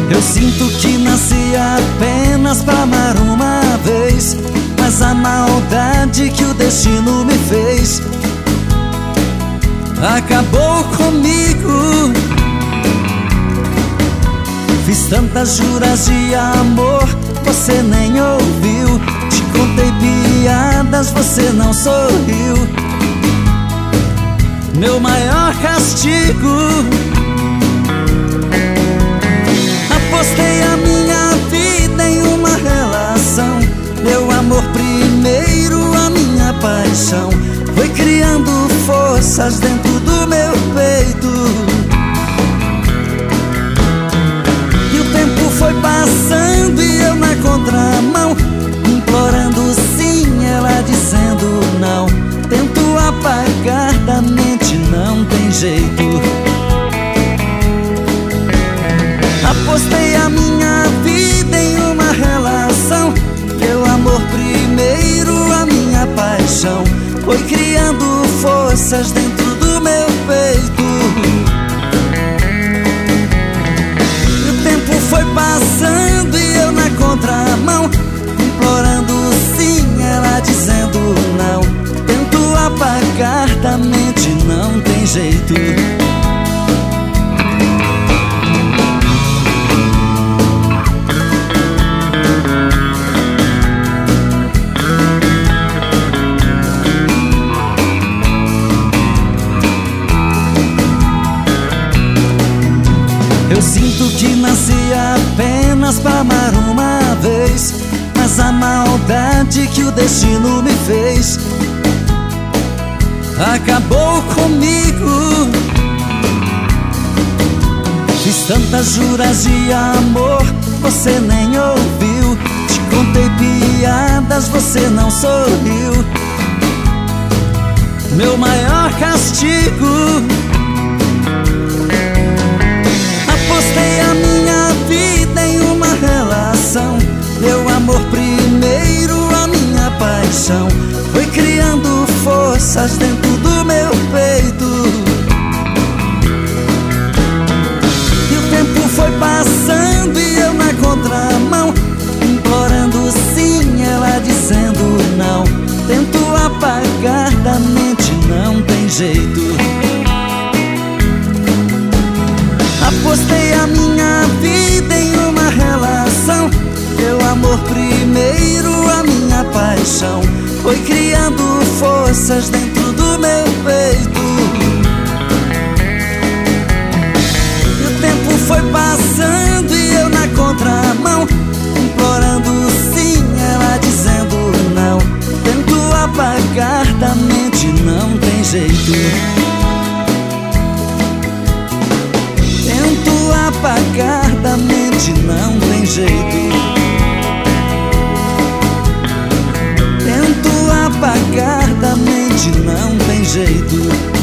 Eu sinto que nasci apenas pra amar uma vez, mas a maldade que o destino me fez acabou comigo. Fiz tantas juras de amor, você nem ouviu. Te contei piadas, você não sorriu. Meu maior castigo, apostei a minha vida em uma relação. Meu amor primeiro, a minha paixão, foi criando forças dentro do meu peito. E o tempo foi passando e eu na contramão, implorando sim, ela dizendo não. Tento apagar da mente, não tem jeito. Apostei a minha vida em uma relação. Meu amor primeiro, a minha paixão, foi criando forças dentro do meu peito. E o tempo foi passando e eu na contramão, implorando sim, ela dizendo não. Tento apagar da mente, não tem jeito. Eu sinto que nasci apenas pra amar uma vez, mas a maldade que o destino me fez acabou comigo. Fiz tantas juras de amor, você nem ouviu. Te contei piadas, você não sorriu. Meu maior castigo, apostei a minha vida em uma relação. Meu amor primeiro, a minha paixão, foi criando forças dentro do meu peito. E o tempo foi passando e eu na contramão, implorando sim, ela dizendo não. Tento apagar da mente, não tem jeito. Apostei a minha vida em uma relação. Meu amor primeiro, a minha paixão, foi criando forças dentro do meu peito. E o tempo foi passando e eu na contramão, implorando sim, ela dizendo não. Tento apagar da mente, não tem jeito. Tento apagar da mente, não tem jeito. Tento apagar da mente, não tem jeito.